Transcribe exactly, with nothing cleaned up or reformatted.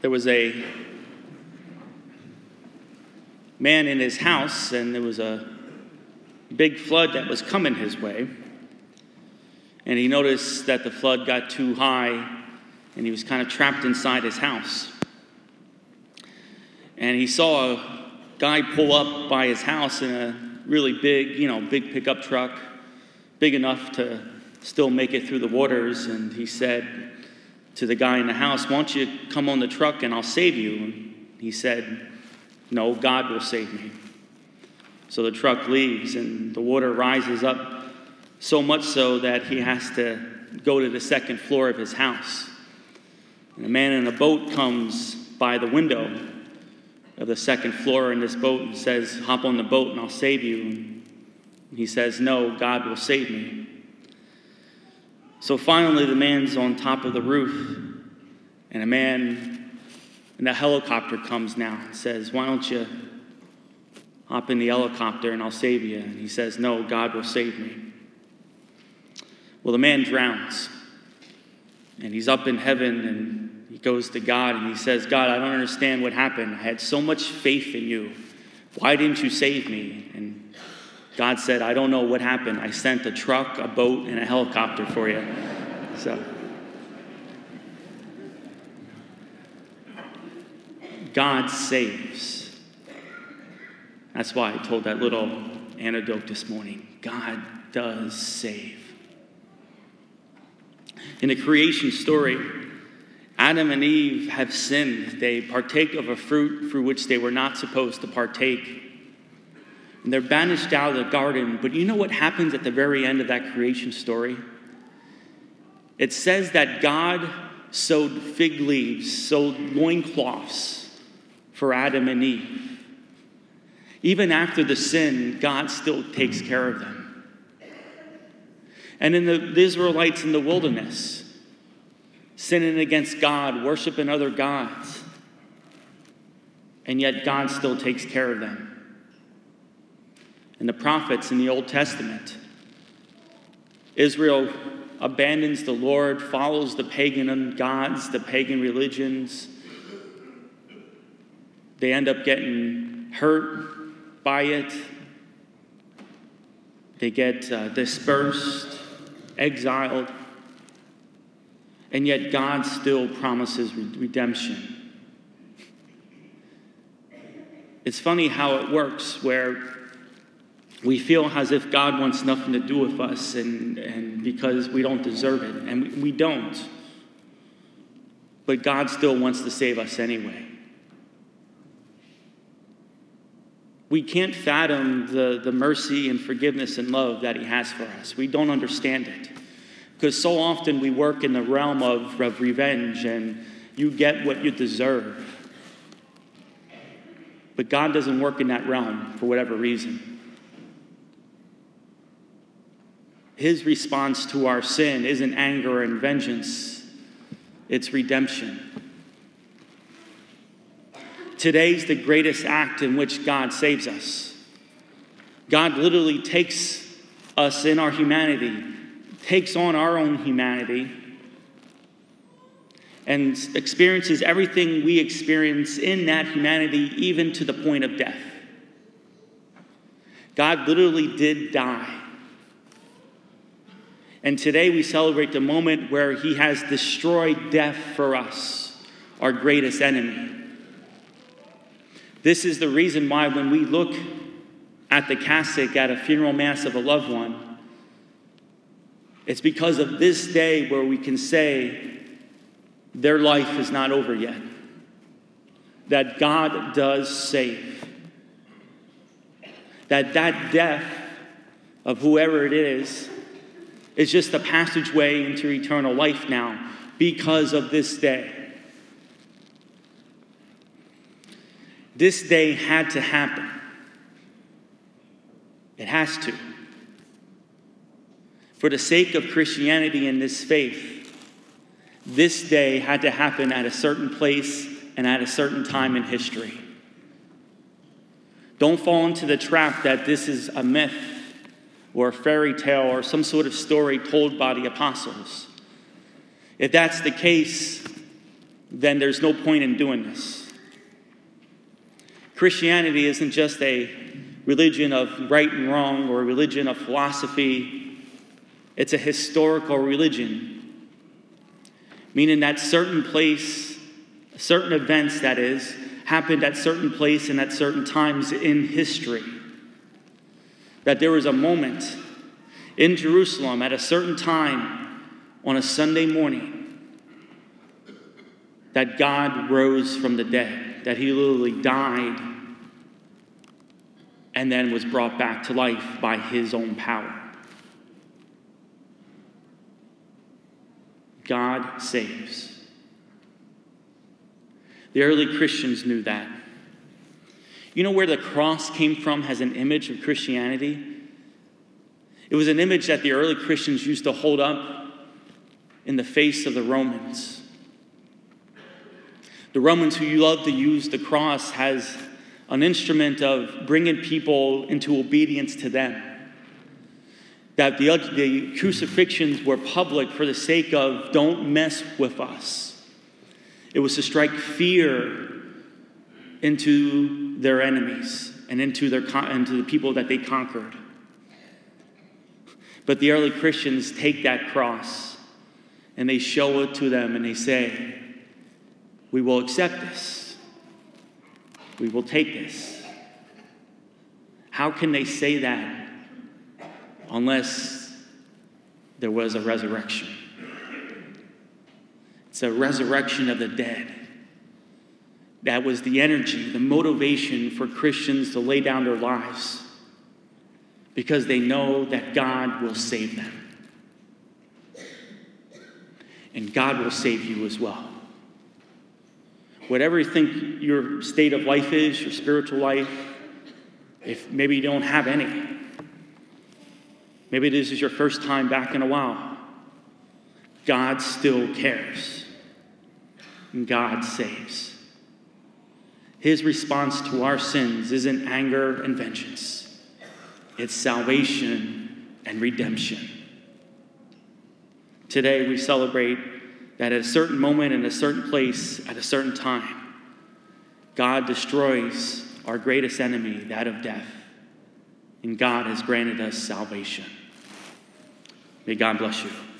There was a man in his house, and there was a big flood that was coming his way. And he noticed that the flood got too high, and he was kind of trapped inside his house. And he saw a guy pull up by his house in a really big, you know, big pickup truck, big enough to still make it through the waters. And he said to the guy in the house, "Why don't you come on the truck and I'll save you?" And he said, "No, God will save me." So the truck leaves and the water rises up so much so that he has to go to the second floor of his house. And a man in a boat comes by the window of the second floor in this boat and says, "Hop on the boat and I'll save you." And he says, "No, God will save me." So finally the man's on top of the roof, and a man in a helicopter comes now and says, "Why don't you hop in the helicopter and I'll save you?" And he says, "No, God will save me." Well, the man drowns, and he's up in heaven, and he goes to God and he says, "God, I don't understand what happened. I had so much faith in you. Why didn't you save me?" And God said, "I don't know what happened. I sent a truck, a boat, and a helicopter for you." So, God saves. That's why I told that little anecdote this morning. God does save. In the creation story, Adam and Eve have sinned. They partake of a fruit through which they were not supposed to partake. And they're banished out of the garden. But you know what happens at the very end of that creation story? It says that God sewed fig leaves, sewed loincloths for Adam and Eve. Even after the sin, God still takes care of them. And in the, the Israelites in the wilderness, sinning against God, worshiping other gods, and yet God still takes care of them. And the prophets in the Old Testament, Israel abandons the Lord, follows the pagan gods, the pagan religions. They end up getting hurt by it. They get uh, dispersed, exiled. And yet God still promises redemption. It's funny how it works, where we feel as if God wants nothing to do with us, and, and because we don't deserve it. And we, we don't. But God still wants to save us anyway. We can't fathom the, the mercy and forgiveness and love that he has for us. We don't understand it. Because so often we work in the realm of, of revenge, and you get what you deserve. But God doesn't work in that realm for whatever reason. His response to our sin isn't anger and vengeance. It's redemption. Today's the greatest act in which God saves us. God literally takes us in our humanity, takes on our own humanity, and experiences everything we experience in that humanity, even to the point of death. God literally did die. And today we celebrate the moment where he has destroyed death for us, our greatest enemy. This is the reason why when we look at the cassock at a funeral mass of a loved one, it's because of this day where we can say their life is not over yet. That God does save. That that death of whoever it is is just a passageway into eternal life now because of this day. This day had to happen. It has to. For the sake of Christianity and this faith, this day had to happen at a certain place and at a certain time in history. Don't fall into the trap that this is a myth or a fairy tale or some sort of story told by the apostles. If that's the case, then there's no point in doing this. Christianity isn't just a religion of right and wrong or a religion of philosophy. It's a historical religion, meaning that certain place, certain events, that is, happened at certain place and at certain times in history. That there was a moment in Jerusalem at a certain time on a Sunday morning that God rose from the dead, that he literally died and then was brought back to life by his own power. God saves. The early Christians knew that. You know where the cross came from as an image of Christianity? It was an image that the early Christians used to hold up in the face of the Romans. The Romans, who loved to use the cross as an instrument of bringing people into obedience to them. That the, the crucifixions were public for the sake of don't mess with us. It was to strike fear into their enemies and into, their, into the people that they conquered. But the early Christians take that cross and they show it to them and they say, we will accept this. We will take this. How can they say that unless there was a resurrection? It's a resurrection of the dead. That was the energy, the motivation for Christians to lay down their lives because they know that God will save them. And God will save you as well. Whatever you think your state of life is, your spiritual life, if maybe you don't have any, maybe this is your first time back in a while, God still cares. And God saves. His response to our sins isn't anger and vengeance. It's salvation and redemption. Today we celebrate that at a certain moment, in a certain place, at a certain time, God destroys our greatest enemy, that of death. And God has granted us salvation. May God bless you.